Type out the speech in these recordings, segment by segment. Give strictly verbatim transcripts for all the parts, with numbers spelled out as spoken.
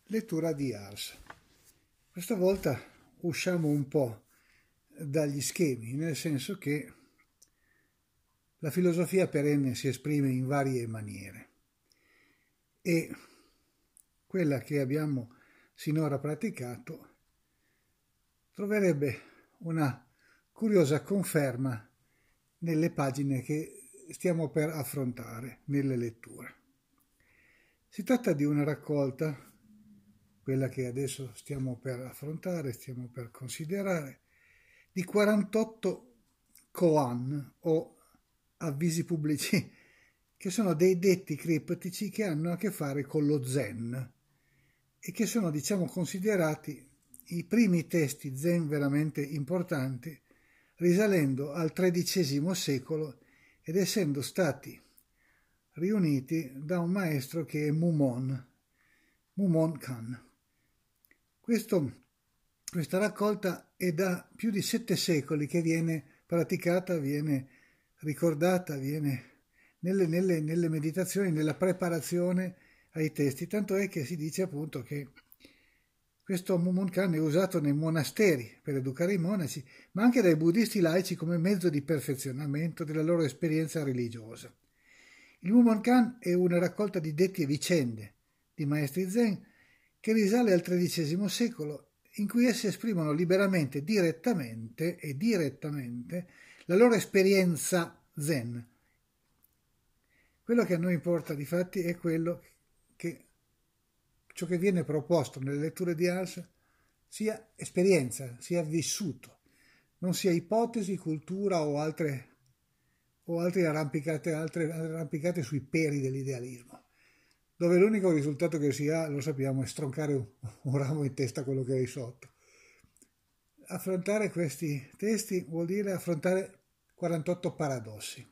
Lettura di Ars. Questa volta usciamo un po' dagli schemi, nel senso che la filosofia perenne si esprime in varie maniere e quella che abbiamo sinora praticato troverebbe una curiosa conferma nelle pagine che stiamo per affrontare nelle letture. Si tratta di una raccolta, quella che adesso stiamo per affrontare, stiamo per considerare, di quarantotto koan o avvisi pubblici, che sono dei detti criptici che hanno a che fare con lo Zen e che sono, diciamo, considerati i primi testi Zen veramente importanti, risalendo al tredicesimo secolo ed essendo stati riuniti da un maestro che è Mumon, Mumon Kan. Questo, questa raccolta è da più di sette secoli che viene praticata, viene ricordata, viene nelle, nelle, nelle meditazioni, nella preparazione ai testi, tanto è che si dice appunto che questo Mumon Kan è usato nei monasteri per educare i monaci, ma anche dai buddisti laici come mezzo di perfezionamento della loro esperienza religiosa. Il Mumon Kan è una raccolta di detti e vicende di maestri Zen che risale al tredicesimo secolo, in cui essi esprimono liberamente, direttamente e direttamente la loro esperienza Zen. Quello che a noi importa, difatti, è quello che ciò che viene proposto nelle letture di Ars sia esperienza, sia vissuto, non sia ipotesi, cultura o altre, o altre, arrampicate, altre arrampicate sui peri dell'idealismo, dove l'unico risultato che si ha, lo sappiamo, è stroncare un, un ramo in testa a quello che è sotto. Affrontare questi testi vuol dire affrontare quarantotto paradossi.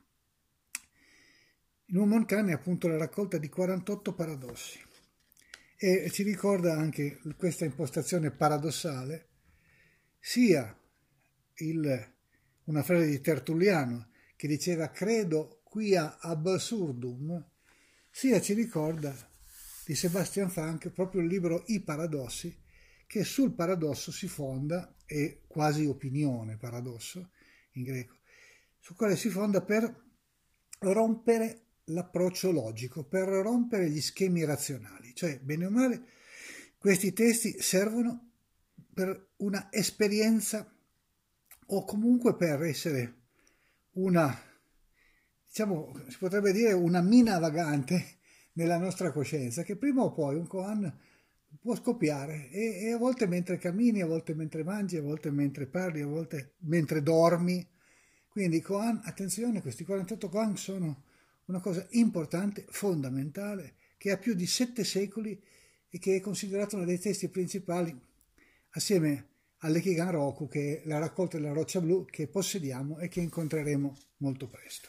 Il Mumon Kan è appunto la raccolta di quarantotto paradossi e ci ricorda anche questa impostazione paradossale sia il, una frase di Tertulliano che diceva credo quia absurdum, sia ci ricorda di Sebastian Frank proprio il libro I Paradossi, che sul paradosso si fonda, è quasi opinione paradosso in greco, su quale si fonda per rompere l'approccio logico, per rompere gli schemi razionali. Cioè, bene o male, questi testi servono per una esperienza o comunque per essere una, diciamo, si potrebbe dire una mina vagante nella nostra coscienza, che prima o poi un koan può scoppiare e, e a volte mentre cammini, a volte mentre mangi, a volte mentre parli, a volte mentre dormi. Quindi koan, attenzione, questi quarantotto koan sono una cosa importante, fondamentale, che ha più di sette secoli e che è considerato uno dei testi principali assieme all'Ekigan Roku, che è la raccolta della roccia blu che possediamo e che incontreremo molto presto.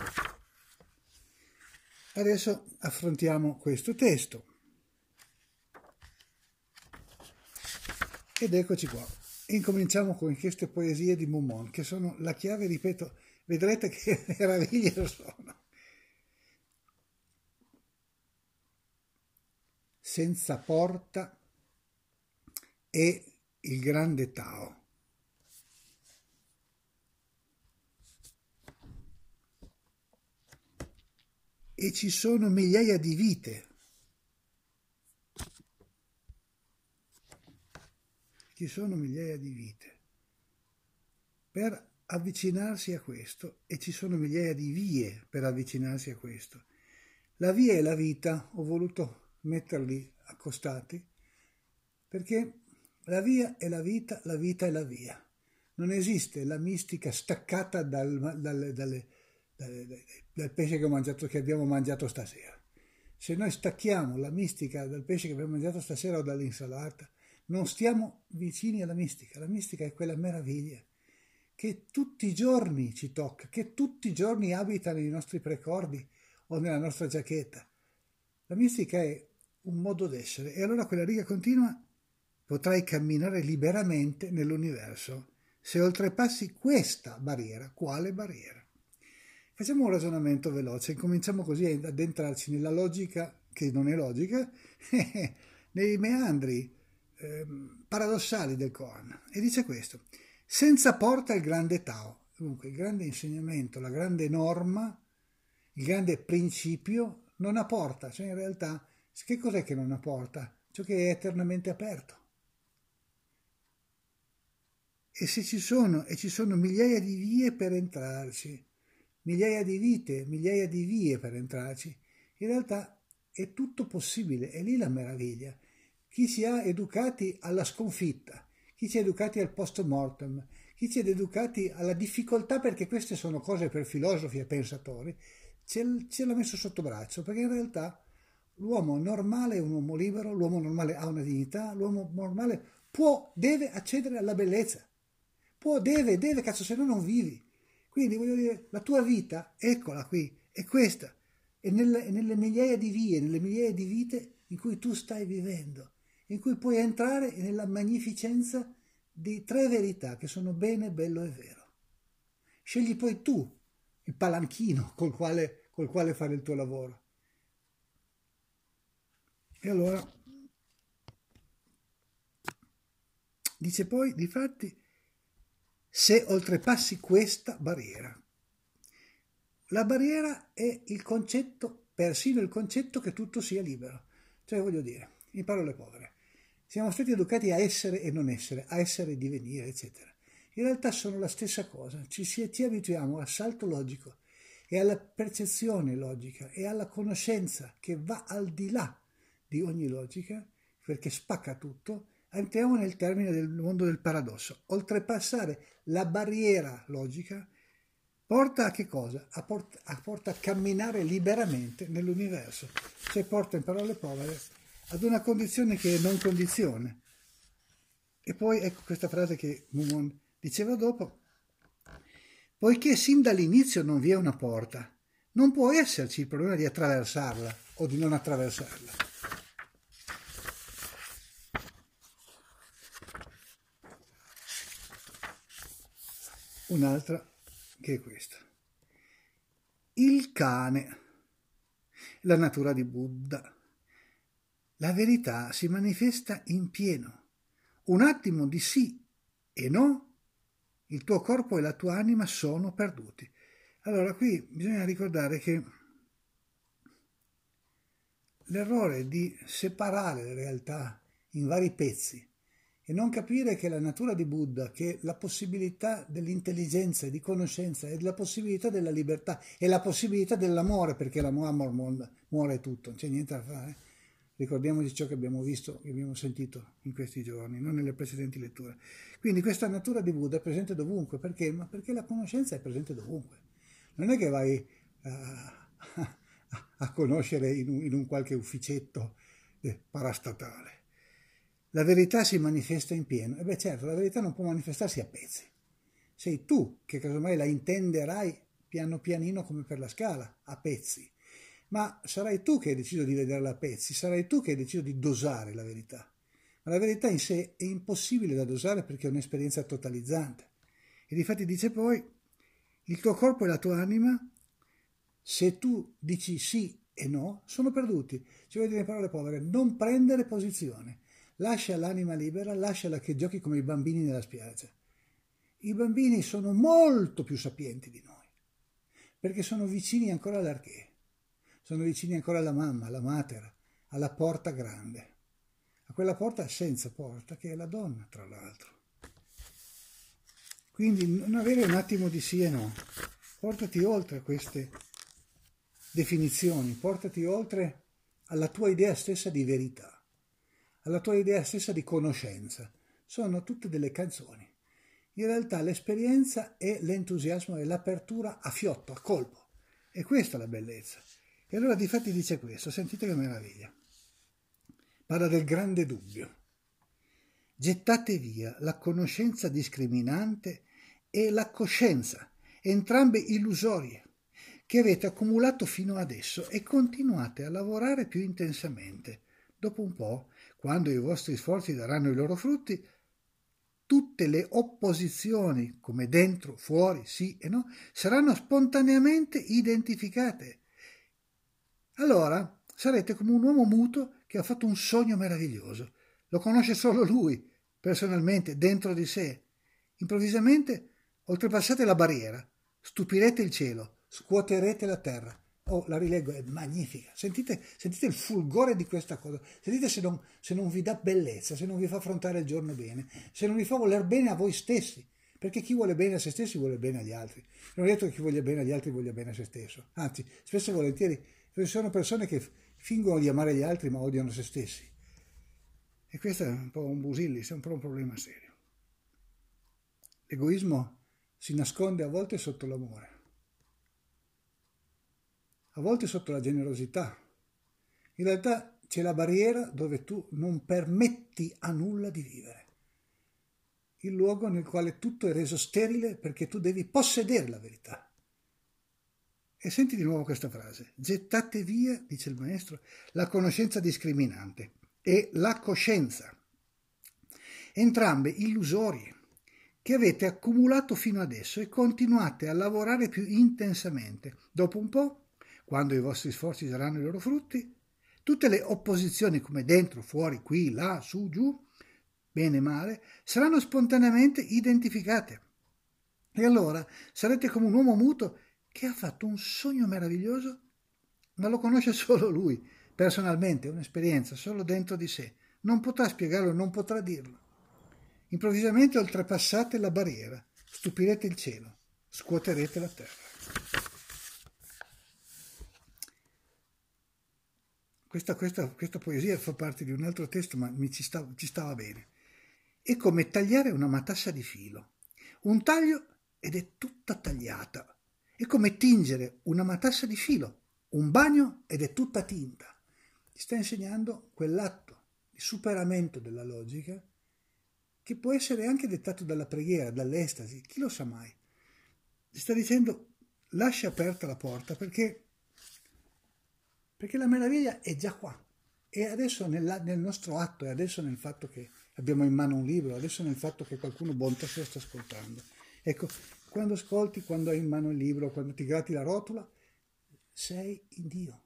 Adesso affrontiamo questo testo. Ed eccoci qua. Incominciamo con queste poesie di Mumon, che sono la chiave, ripeto, vedrete che meraviglie sono. Senza porta è il grande Tao. E ci sono migliaia di vite. Ci sono migliaia di vite per avvicinarsi a questo e ci sono migliaia di vie per avvicinarsi a questo. La via e la vita ho voluto metterli accostati perché la via è la vita, la vita è la via. Non esiste la mistica staccata dal, dal, dalle, dalle, dal pesce che, ho mangiato, che abbiamo mangiato stasera. Se noi stacchiamo la mistica dal pesce che abbiamo mangiato stasera o dall'insalata, non stiamo vicini alla mistica. La mistica è quella meraviglia che tutti i giorni ci tocca, che tutti i giorni abita nei nostri precordi o nella nostra giacchetta. La mistica è un modo d'essere e allora quella riga continua potrai camminare liberamente nell'universo se oltrepassi questa barriera. Quale barriera? Facciamo un ragionamento veloce, cominciamo così ad addentrarci nella logica, che non è logica, nei meandri eh, paradossali del Koan, e dice questo: senza porta il grande Tao, dunque il grande insegnamento, la grande norma, il grande principio non ha porta, cioè in realtà che cos'è che non ha porta? Ciò che è eternamente aperto. E se ci sono, e ci sono migliaia di vie per entrarci, migliaia di vite, migliaia di vie per entrarci, in realtà è tutto possibile, è lì la meraviglia. Chi ci ha educati alla sconfitta, chi ci ha educati al post mortem, chi ci ha educati alla difficoltà, perché queste sono cose per filosofi e pensatori, ce l'ha messo sotto braccio, perché in realtà l'uomo normale è un uomo libero, l'uomo normale ha una dignità, l'uomo normale può, deve accedere alla bellezza. Può, deve, deve, cazzo, se no non vivi. Quindi voglio dire, la tua vita, eccola qui, è questa. È nelle, è nelle migliaia di vie, nelle migliaia di vite in cui tu stai vivendo, in cui puoi entrare nella magnificenza di tre verità che sono bene, bello e vero. Scegli poi tu il palanchino col quale, col quale fare il tuo lavoro. E allora, dice poi, difatti, se oltrepassi questa barriera. La barriera è il concetto, persino il concetto che tutto sia libero. Cioè, voglio dire, in parole povere, siamo stati educati a essere e non essere, a essere e divenire, eccetera. In realtà sono la stessa cosa, ci, si, ci abituiamo al salto logico e alla percezione logica e alla conoscenza che va al di là di ogni logica, perché spacca tutto. Entriamo nel termine del mondo del paradosso. Oltrepassare la barriera logica porta a che cosa? A porta, a porta a camminare liberamente nell'universo. Cioè porta, in parole povere, ad una condizione che è non condizione. E poi ecco questa frase che Mumon diceva dopo: poiché sin dall'inizio non vi è una porta, non può esserci il problema di attraversarla o di non attraversarla. Un'altra che è questa. Il cane, la natura di Buddha. La verità si manifesta in pieno. Un attimo di sì e no, il tuo corpo e la tua anima sono perduti. Allora qui bisogna ricordare che l'errore di separare la realtà in vari pezzi e non capire che la natura di Buddha, che la possibilità dell'intelligenza e di conoscenza e la possibilità della libertà e la possibilità dell'amore, perché l'amore muore tutto, non c'è niente da fare. Ricordiamoci ciò che abbiamo visto, che abbiamo sentito in questi giorni, non nelle precedenti letture. Quindi questa natura di Buddha è presente dovunque. Perché? Ma perché la conoscenza è presente dovunque. Non è che vai a, a, a conoscere in un, in un qualche ufficetto eh, parastatale. La verità si manifesta in pieno. E beh certo, la verità non può manifestarsi a pezzi. Sei tu che casomai la intenderai piano pianino come per la scala, a pezzi. Ma sarai tu che hai deciso di vederla a pezzi, sarai tu che hai deciso di dosare la verità. Ma la verità in sé è impossibile da dosare perché è un'esperienza totalizzante. E difatti dice poi, il tuo corpo e la tua anima, se tu dici sì e no, sono perduti. Ci vuol dire in parole povere, non prendere posizione. Lascia l'anima libera, lasciala che giochi come i bambini nella spiaggia. I bambini sono molto più sapienti di noi, perché sono vicini ancora all'archè. Sono vicini ancora alla mamma, alla mater, alla porta grande, a quella porta senza porta che è la donna, tra l'altro. Quindi non avere un attimo di sì e no, portati oltre queste definizioni, portati oltre alla tua idea stessa di verità, alla tua idea stessa di conoscenza. Sono tutte delle canzoni. In realtà l'esperienza è l'entusiasmo e l'apertura a fiotto, a colpo. E questa è la bellezza. E allora difatti dice questo, sentite che meraviglia. Parla del grande dubbio. Gettate via la conoscenza discriminante e la coscienza, entrambe illusorie, che avete accumulato fino adesso e continuate a lavorare più intensamente. Dopo un po', quando i vostri sforzi daranno i loro frutti, tutte le opposizioni, come dentro, fuori, sì e no, saranno spontaneamente identificate. Allora sarete come un uomo muto che ha fatto un sogno meraviglioso. Lo conosce solo lui, personalmente, dentro di sé. Improvvisamente oltrepassate la barriera, stupirete il cielo, scuoterete la terra. Oh, la rileggo, è magnifica. Sentite, sentite il fulgore di questa cosa. Sentite se non, se non vi dà bellezza, se non vi fa affrontare il giorno bene, se non vi fa voler bene a voi stessi. Perché chi vuole bene a se stessi vuole bene agli altri. Non è detto che chi voglia bene agli altri voglia bene a se stesso. Anzi, spesso e volentieri ci sono persone che fingono di amare gli altri ma odiano se stessi. E questo è un po' un busillis, è un po' un problema serio. L'egoismo si nasconde a volte sotto l'amore, a volte sotto la generosità. In realtà c'è la barriera dove tu non permetti a nulla di vivere. Il luogo nel quale tutto è reso sterile perché tu devi possedere la verità. E senti di nuovo questa frase. Gettate via, dice il maestro, la conoscenza discriminante e la coscienza, entrambe illusorie, che avete accumulato fino adesso e continuate a lavorare più intensamente. Dopo un po', quando i vostri sforzi daranno i loro frutti, tutte le opposizioni come dentro, fuori, qui, là, su, giù, bene e male, saranno spontaneamente identificate. E allora sarete come un uomo muto che ha fatto un sogno meraviglioso, ma lo conosce solo lui, personalmente, è un'esperienza solo dentro di sé. Non potrà spiegarlo, non potrà dirlo. Improvvisamente oltrepassate la barriera, stupirete il cielo, scuoterete la terra. Questa, questa, questa poesia fa parte di un altro testo, ma mi ci, sta, ci stava bene. È come tagliare una matassa di filo. Un taglio ed è tutta tagliata. È come tingere una matassa di filo. Un bagno ed è tutta tinta. Ti sta insegnando quell'atto di superamento della logica che può essere anche dettato dalla preghiera, dall'estasi, chi lo sa mai. Ti sta dicendo lascia aperta la porta perché, perché la meraviglia è già qua. E adesso nella, nel nostro atto, e adesso nel fatto che abbiamo in mano un libro, adesso nel fatto che qualcuno bontà se lo sta ascoltando. Ecco, quando ascolti, quando hai in mano il libro, quando ti gratti la rotola, sei in Dio.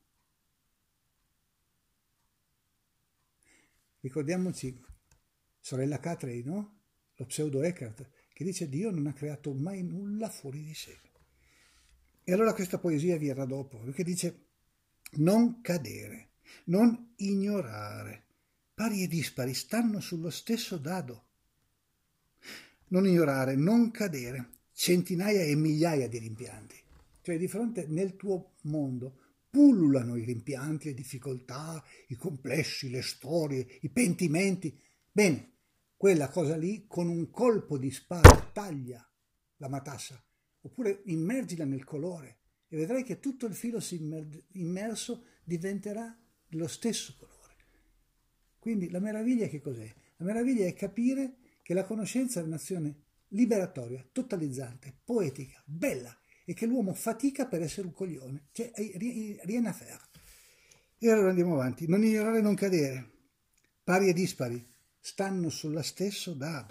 Ricordiamoci sorella Catrey, no? Lo pseudo Eckhart, che dice Dio non ha creato mai nulla fuori di sé. E allora questa poesia verrà dopo, perché dice non cadere, non ignorare. Pari e dispari stanno sullo stesso dado. Non ignorare, non cadere. Centinaia e migliaia di rimpianti. Cioè di fronte nel tuo mondo pullulano i rimpianti, le difficoltà, i complessi, le storie, i pentimenti. Bene, quella cosa lì con un colpo di spada taglia la matassa, oppure immergila nel colore e vedrai che tutto il filo immerso diventerà dello stesso colore. Quindi la meraviglia che cos'è? La meraviglia è capire che la conoscenza è un'azione liberatoria, totalizzante, poetica, bella e che l'uomo fatica per essere un coglione. Cioè, rien à faire. E allora andiamo avanti. Non ignorare, non cadere. Pari e dispari stanno sullo stesso dado.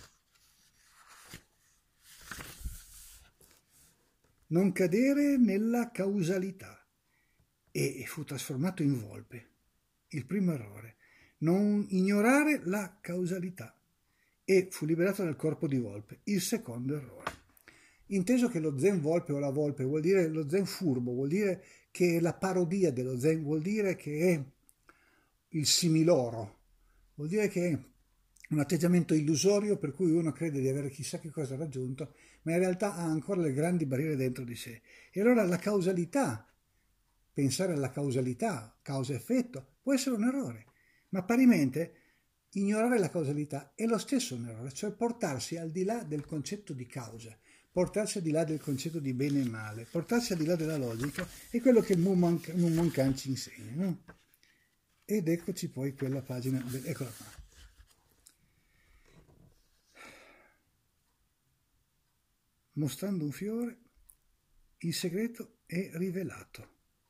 Non cadere nella causalità. E fu trasformato in volpe. Il primo errore. Non ignorare la causalità. E fu liberato dal corpo di volpe. Il secondo errore. Inteso che lo zen volpe o la volpe vuol dire lo zen furbo, vuol dire che è la parodia dello zen, vuol dire che è il similoro, vuol dire che è un atteggiamento illusorio per cui uno crede di avere chissà che cosa raggiunto, ma in realtà ha ancora le grandi barriere dentro di sé. E allora la causalità, pensare alla causalità, causa-effetto, può essere un errore, ma parimente ignorare la causalità è lo stesso un errore, cioè portarsi al di là del concetto di causa, portarsi al di là del concetto di bene e male, portarsi al di là della logica è quello che Mumon Khan ci insegna, no? Ed eccoci poi quella pagina, eccola qua. Mostrando un fiore, il segreto è rivelato.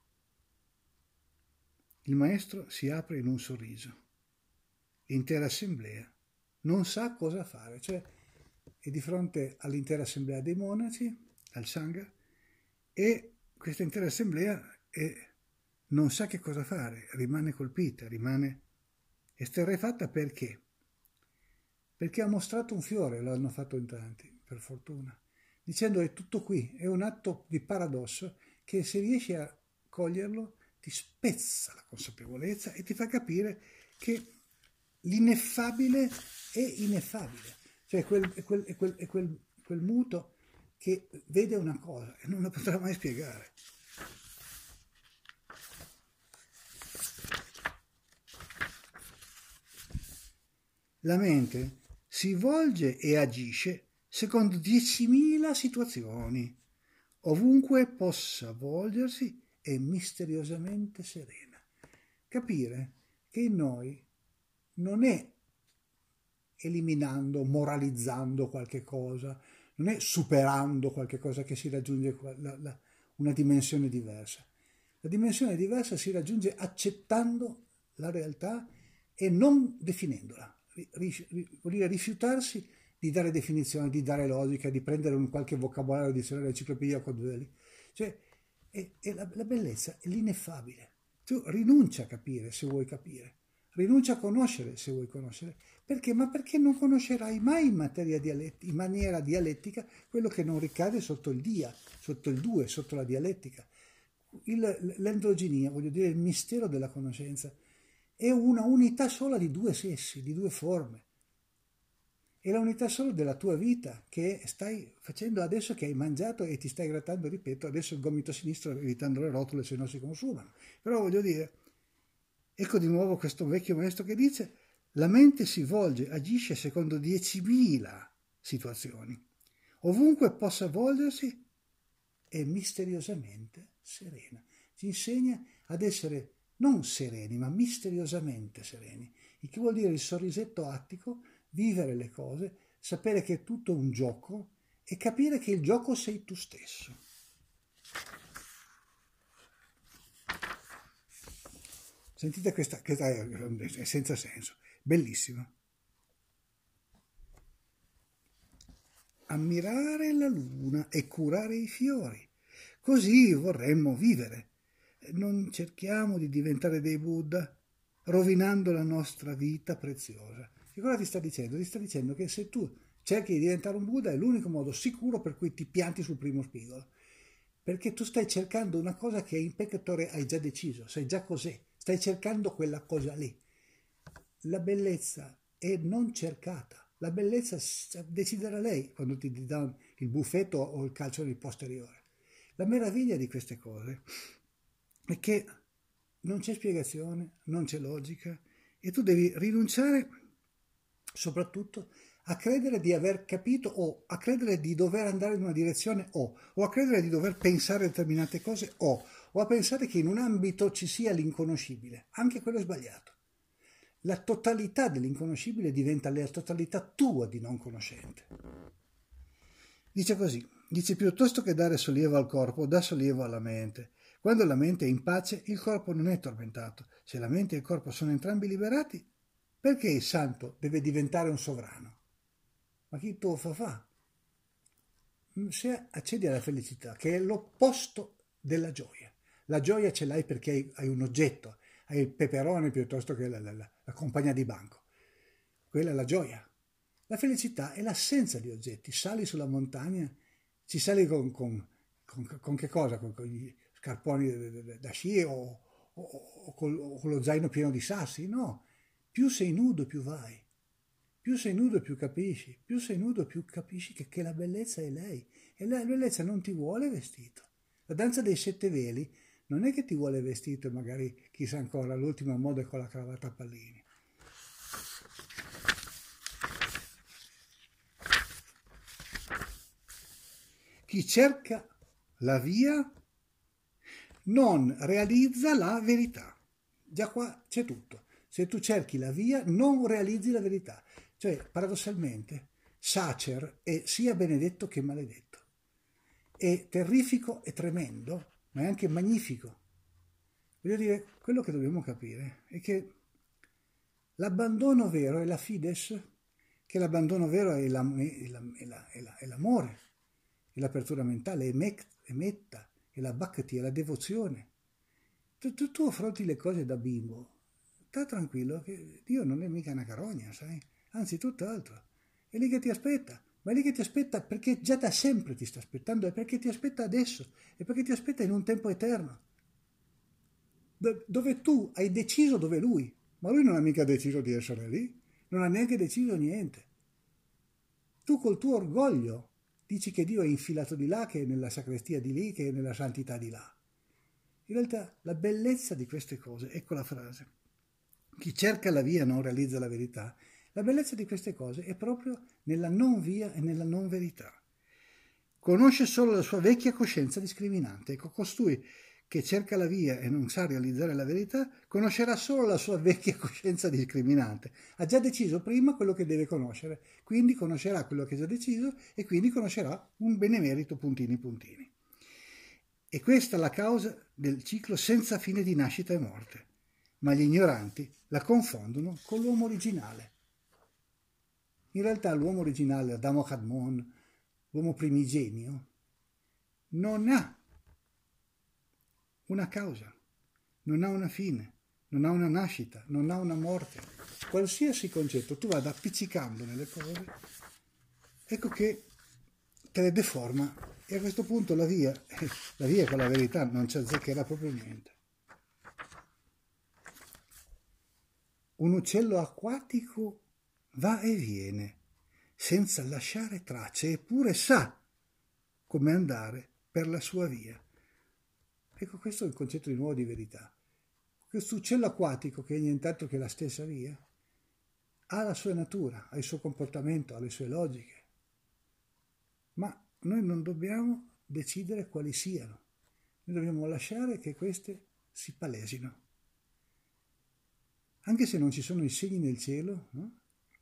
Il maestro si apre in un sorriso. L'intera assemblea non sa cosa fare, cioè è di fronte all'intera assemblea dei monaci, al Sangha, e questa intera assemblea è non sa che cosa fare, rimane colpita, rimane esterrefatta perché? Perché ha mostrato un fiore, lo hanno fatto in tanti, per fortuna, dicendo è tutto qui, è un atto di paradosso che se riesci a coglierlo ti spezza la consapevolezza e ti fa capire che l'ineffabile è ineffabile, cioè è quel, è quel, è quel, è quel, quel muto che vede una cosa e non la potrà mai spiegare. La mente si volge e agisce secondo diecimila situazioni, ovunque possa volgersi è misteriosamente serena. Capire che in noi non è eliminando, moralizzando qualche cosa, non è superando qualche cosa che si raggiunge la, la, una dimensione diversa. La dimensione diversa si raggiunge accettando la realtà e non definendola. Vuol dire rifiutarsi di dare definizioni, di dare logica, di prendere un qualche vocabolario dizionario, enciclopedia, codeli. Cioè, è, è la, la bellezza è l'ineffabile. Tu rinuncia a capire se vuoi capire, rinuncia a conoscere se vuoi conoscere. Perché? Ma perché non conoscerai mai in, materia dialetti, in maniera dialettica quello che non ricade sotto il dia, sotto il due, sotto la dialettica. L'androginia, voglio dire, il mistero della conoscenza, è una unità sola di due sessi, di due forme. È la unità solo della tua vita che stai facendo adesso che hai mangiato e ti stai grattando, ripeto, adesso il gomito sinistro evitando le rotole se non si consumano. Però voglio dire, ecco di nuovo questo vecchio maestro che dice la mente si volge, agisce secondo diecimila situazioni. Ovunque possa volgersi è misteriosamente serena. Ci insegna ad essere non sereni, ma misteriosamente sereni, il che vuol dire il sorrisetto attico, vivere le cose, sapere che è tutto un gioco e capire che il gioco sei tu stesso. Sentite questa, questa è senza senso, bellissima. Ammirare la luna e curare i fiori, così vorremmo vivere. Non cerchiamo di diventare dei Buddha, rovinando la nostra vita preziosa. Che cosa ti sta dicendo? Ti sta dicendo che se tu cerchi di diventare un Buddha è l'unico modo sicuro per cui ti pianti sul primo spigolo. Perché tu stai cercando una cosa che in peccatore hai già deciso, sai già cos'è, stai cercando quella cosa lì. La bellezza è non cercata. La bellezza deciderà lei quando ti dà il buffetto o il calcio nel posteriore. La meraviglia di queste cose è che non c'è spiegazione, non c'è logica e tu devi rinunciare soprattutto a credere di aver capito o a credere di dover andare in una direzione o, o a credere di dover pensare determinate cose o, o a pensare che in un ambito ci sia l'inconoscibile. Anche quello è sbagliato. La totalità dell'inconoscibile diventa la totalità tua di non conoscente. Dice così, dice piuttosto che dare sollievo al corpo, dà sollievo alla mente. Quando la mente è in pace, il corpo non è tormentato. Se la mente e il corpo sono entrambi liberati, perché il santo deve diventare un sovrano? Ma chi tu fa fa? Se accedi alla felicità, che è l'opposto della gioia. La gioia ce l'hai perché hai, hai un oggetto, hai il peperone piuttosto che la, la, la, la compagna di banco. Quella è la gioia. La felicità è l'assenza di oggetti. Sali sulla montagna, ci sali con, con, con, con che cosa? Con, con gli scarponi da sci o, o, o, col, o con lo zaino pieno di sassi? No. Più sei nudo, più vai. Più sei nudo, più capisci. Più sei nudo, più capisci che, che la bellezza è lei. E la bellezza non ti vuole vestito. La danza dei sette veli non è che ti vuole vestito, magari chissà ancora, l'ultima moda è con la cravatta a pallini. Chi cerca la via non realizza la verità. Già qua c'è tutto. Se tu cerchi la via non realizzi la verità. Cioè, paradossalmente, Sacer è sia benedetto che maledetto. È terrifico e tremendo, ma è anche magnifico. Voglio dire, quello che dobbiamo capire è che l'abbandono vero è la fides, che l'abbandono vero è, la, è, la, è, la, è, la, è l'amore, è l'apertura mentale, è, mec, è metta, è la bhakti, è la devozione. tu, tu, tu affronti le cose da bimbo, sta tranquillo che Dio non è mica una carogna, sai? Anzi, tutt'altro. È lì che ti aspetta, ma è lì che ti aspetta perché già da sempre ti sta aspettando, è perché ti aspetta adesso, è perché ti aspetta in un tempo eterno, dove tu hai deciso dove lui, ma lui non ha mica deciso di essere lì, non ha neanche deciso niente. Tu col tuo orgoglio dici che Dio è infilato di là, che è nella sacrestia di lì, che è nella santità di là. In realtà la bellezza di queste cose, ecco la frase, chi cerca la via non realizza la verità, la bellezza di queste cose è proprio nella non via e nella non verità. Conosce solo la sua vecchia coscienza discriminante. Ecco, costui che cerca la via e non sa realizzare la verità, conoscerà solo la sua vecchia coscienza discriminante. Ha già deciso prima quello che deve conoscere, quindi conoscerà quello che ha già deciso e quindi conoscerà un benemerito puntini puntini. E questa è la causa del ciclo senza fine di nascita e morte. Ma gli ignoranti la confondono con l'uomo originale. In realtà l'uomo originale, Adamo Kadmon, l'uomo primigenio, non ha una causa, non ha una fine, non ha una nascita, non ha una morte. Qualsiasi concetto tu vada appiccicando nelle cose, ecco che te le deforma e a questo punto la via, la via con la verità non ci azzeccherà proprio niente. Un uccello acquatico va e viene senza lasciare tracce, eppure sa come andare per la sua via. Ecco, questo è il concetto di nuovo di verità. Questo uccello acquatico, che è nient'altro che la stessa via, ha la sua natura, ha il suo comportamento, ha le sue logiche. Ma noi non dobbiamo decidere quali siano. Noi dobbiamo lasciare che queste si palesino. Anche se non ci sono i segni nel cielo, no?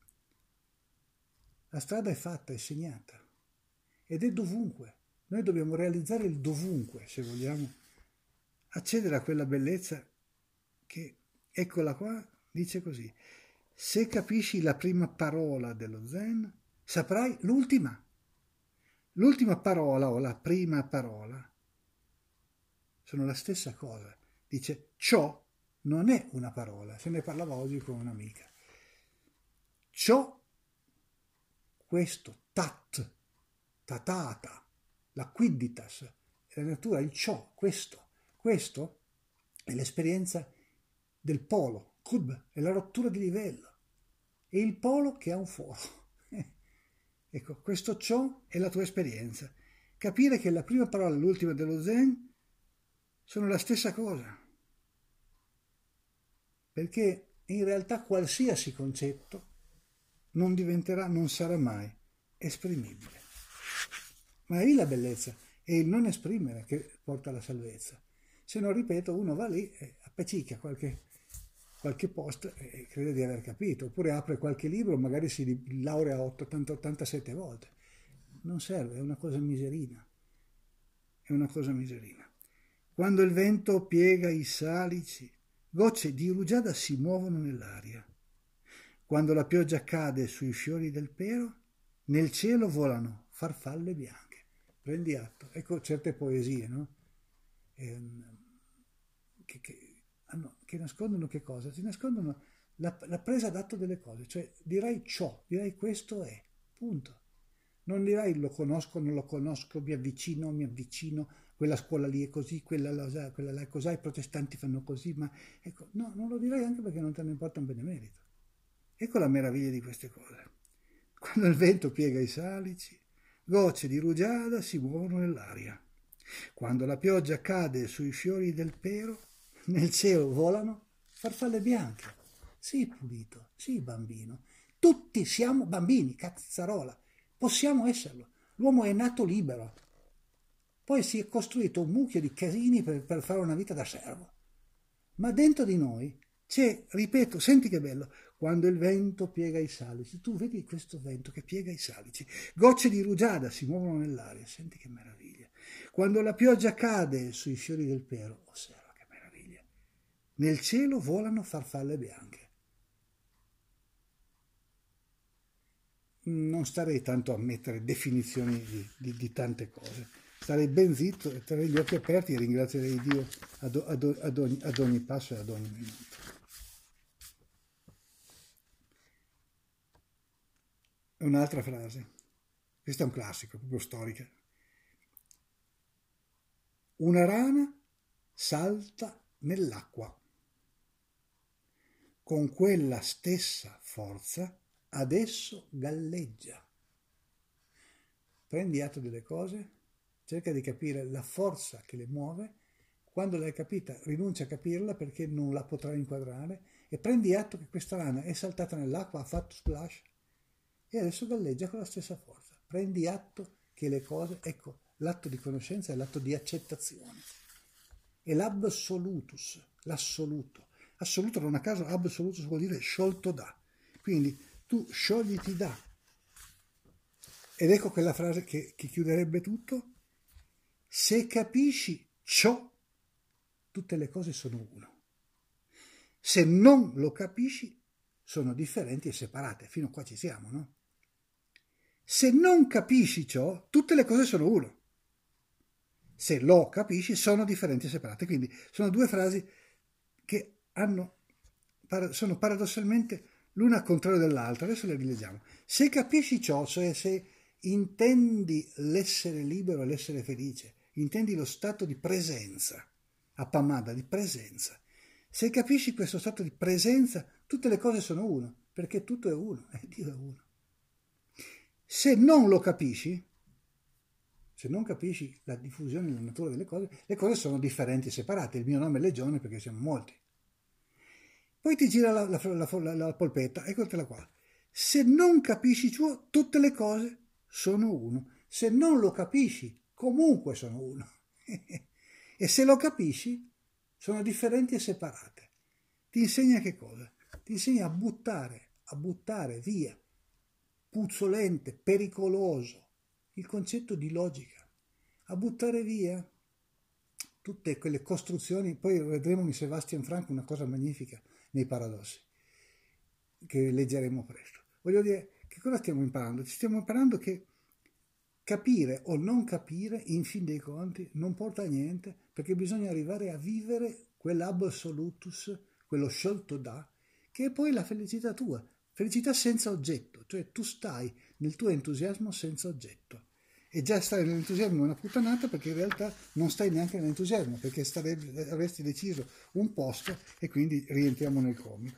La strada è fatta, è segnata. Ed è dovunque. Noi dobbiamo realizzare il dovunque, se vogliamo accedere a quella bellezza che, eccola qua, dice così: se capisci la prima parola dello Zen, saprai l'ultima. L'ultima parola o la prima parola sono la stessa cosa. Dice, ciò non è una parola. Se ne parlava oggi con un'amica. Ciò, questo, tat, tatata, la quidditas, è la natura, il ciò, questo. Questo è l'esperienza del polo, Qutb, è la rottura di livello. E il polo che ha un foro. Ecco, questo ciò è la tua esperienza. Capire che la prima parola e l'ultima dello Zen sono la stessa cosa. Perché in realtà qualsiasi concetto non diventerà, non sarà mai esprimibile. Ma è lì la bellezza, è il non esprimere che porta alla salvezza. Se non, ripeto, uno va lì e appiccica qualche, qualche post e crede di aver capito, oppure apre qualche libro, magari si laurea ottanta ottantasette volte. Non serve, è una cosa miserina. È una cosa miserina. Quando il vento piega i salici, gocce di rugiada si muovono nell'aria. Quando la pioggia cade sui fiori del pero, nel cielo volano farfalle bianche. Prendi atto. Ecco certe poesie, no? Ehm, che, che, hanno, che nascondono che cosa? Si nascondono la, la presa d'atto delle cose, cioè dirai ciò, dirai questo è, punto. Non dirai lo conosco, non lo conosco, mi avvicino, mi avvicino, quella scuola lì è così, quella, là, quella là è così, i protestanti fanno così, ma ecco, no, non lo dirai anche perché non te ne importa un benemerito. Ecco la meraviglia di queste cose. Quando il vento piega i salici, gocce di rugiada si muovono nell'aria. Quando la pioggia cade sui fiori del pero, nel cielo volano farfalle bianche. Sì, pulito, sì, bambino. Tutti siamo bambini, cazzarola. Possiamo esserlo. L'uomo è nato libero. Poi si è costruito un mucchio di casini per, per fare una vita da servo. Ma dentro di noi c'è, ripeto, senti che bello, quando il vento piega i salici. Tu vedi questo vento che piega i salici. Gocce di rugiada si muovono nell'aria. Senti che meraviglia. Quando la pioggia cade sui fiori del pero, osserva che meraviglia. Nel cielo volano farfalle bianche. Non starei tanto a mettere definizioni di, di, di tante cose. starei ben zitto e terrei gli occhi aperti e ringrazierei Dio ad, ad, ad, ogni, ad ogni passo e ad ogni minuto. Un'altra frase, questa è un classico, proprio storica. Una rana salta nell'acqua. Con quella stessa forza adesso galleggia. Prendi atto delle cose, cerca di capire la forza che le muove. Quando l'hai capita, rinuncia a capirla perché non la potrà inquadrare e prendi atto che questa rana è saltata nell'acqua, ha fatto splash e adesso galleggia con la stessa forza. Prendi atto che le cose, ecco, l'atto di conoscenza è l'atto di accettazione. È l'absolutus, l'assoluto. Assoluto non a caso, absolutus vuol dire sciolto da. Quindi tu sciogliti da. Ed ecco quella frase che, che chiuderebbe tutto. Se capisci ciò, tutte le cose sono uno. Se non lo capisci, sono differenti e separate. Fino a qua ci siamo, no? Se non capisci ciò, tutte le cose sono uno. Se lo capisci, sono differenti e separate. Quindi sono due frasi che hanno, sono paradossalmente l'una al contrario dell'altra. Adesso le rileggiamo. Se capisci ciò, cioè se intendi l'essere libero e l'essere felice, intendi lo stato di presenza, appamada, di presenza. Se capisci questo stato di presenza, tutte le cose sono uno, perché tutto è uno, e Dio è uno. Se non lo capisci, se non capisci la diffusione e la natura delle cose, le cose sono differenti e separate. Il mio nome è Legione perché siamo molti. Poi ti gira la, la, la, la, la polpetta, eccotela qua. Se non capisci ciò, tutte le cose sono uno. Se non lo capisci, comunque sono uno. E se lo capisci, sono differenti e separate. Ti insegna che cosa? Ti insegna a buttare, a buttare via, puzzolente, pericoloso, il concetto di logica, a buttare via tutte quelle costruzioni. Poi vedremo in Sebastian Frank una cosa magnifica nei paradossi, che leggeremo presto. Voglio dire, che cosa stiamo imparando? Ci stiamo imparando che capire o non capire, in fin dei conti, non porta a niente, perché bisogna arrivare a vivere quell'absolutus, quello sciolto da, che è poi la felicità tua, felicità senza oggetto, cioè tu stai nel tuo entusiasmo senza oggetto. E già stare nell'entusiasmo è una puttanata, perché in realtà non stai neanche nell'entusiasmo, perché starebbe, avresti deciso un posto e quindi rientriamo nel comico.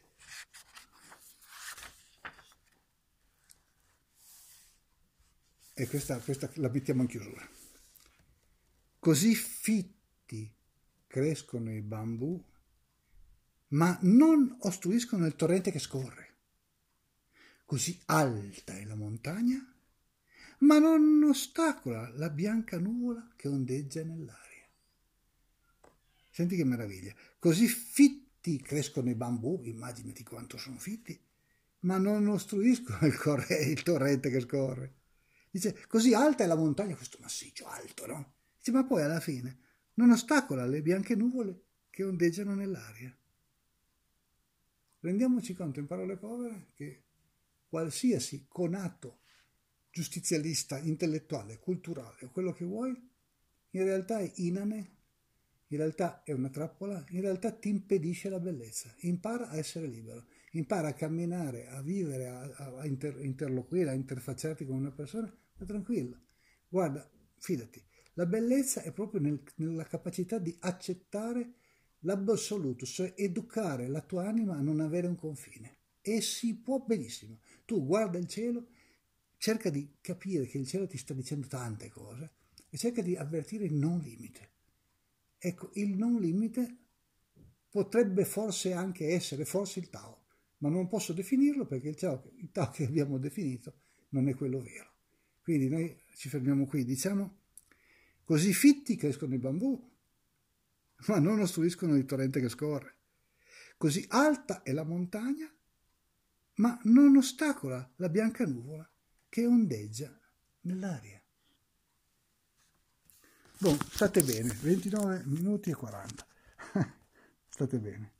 E questa, questa la mettiamo in chiusura. Così fitti crescono i bambù, ma non ostruiscono il torrente che scorre. Così alta è la montagna, ma non ostacola la bianca nuvola che ondeggia nell'aria. Senti che meraviglia. Così fitti crescono i bambù, immaginati quanto sono fitti, ma non ostruiscono il, corre, il torrente che scorre. Dice, così alta è la montagna, questo massiccio alto, no? Dice, ma poi alla fine non ostacola le bianche nuvole che ondeggiano nell'aria. Rendiamoci conto, in parole povere, che qualsiasi conato giustizialista, intellettuale, culturale, o quello che vuoi, in realtà è inane, in realtà è una trappola, in realtà ti impedisce la bellezza. Impara a essere libero, impara a camminare, a vivere, a, a inter, interloquire, a interfacciarti con una persona, ma tranquillo. Guarda, fidati, la bellezza è proprio nel, nella capacità di accettare l'assoluto, cioè educare la tua anima a non avere un confine. E si può benissimo. Tu guarda il cielo, cerca di capire che il cielo ti sta dicendo tante cose e cerca di avvertire il non limite. Ecco, il non limite potrebbe forse anche essere, forse il Tao, ma non posso definirlo perché il Tao, il Tao che abbiamo definito non è quello vero. Quindi noi ci fermiamo qui, diciamo, così fitti crescono i bambù, ma non ostruiscono il torrente che scorre. Così alta è la montagna, ma non ostacola la bianca nuvola che ondeggia nell'aria. Boh, state bene, ventinove minuti e quaranta. State bene.